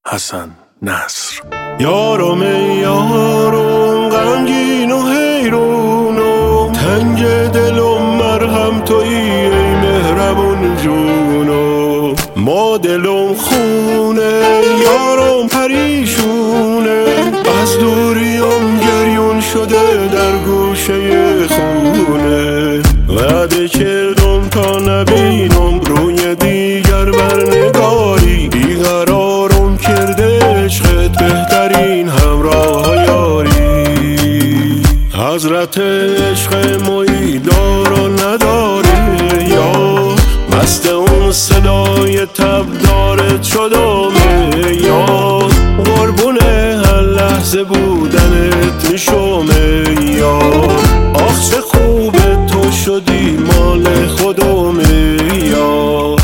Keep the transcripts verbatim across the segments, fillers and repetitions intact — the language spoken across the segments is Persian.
حسن نصر. یارم ای یارم غمگین و حیرون و تنگ دلم مرهم تویی ای مهربون جونو. ما دلم خونه یارم پریشونه، از دوریم گریون شده در گوشه خونه. وعده کردم تا نبینم روی دیگر برنگاری، بیقرارم کرده عشقت بهترین همراه یاری. حضرت عشق مویی دار و نداره، یا مست اون صدای تب دارت شدمه، یا قربونه هر لحظه بودنت میشمه. یا آخ چه خوبه تو شدی مال خودمه. یا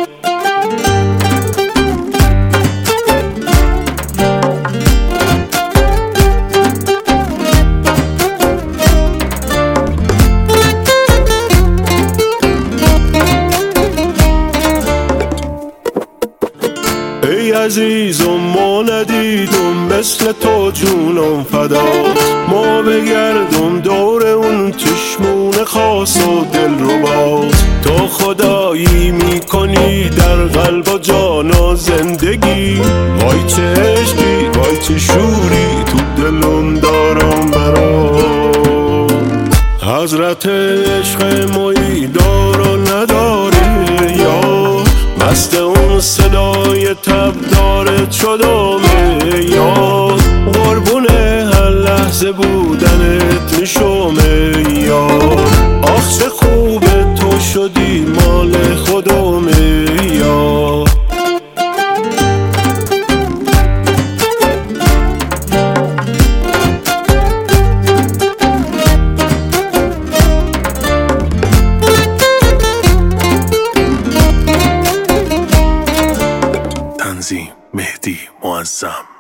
ای عزیزم ما ندیدم مثل تو جونم فدات، ما بگردم دور اون چشمون خاص و دل رو بات. تو خدایی میکنی در قلب و جان و زندگی، وای چه عشقی وای چه شوری تو دلم دارم برات. حضرت عشق مویی دار و نداره، یا مست اون صدای تب دارت شدمه، یا قربونه هر لحظه بودنت میشمه. یا آخ چه خوبه تو شدی مال خودمه. یا تنظیم مهدی معظم.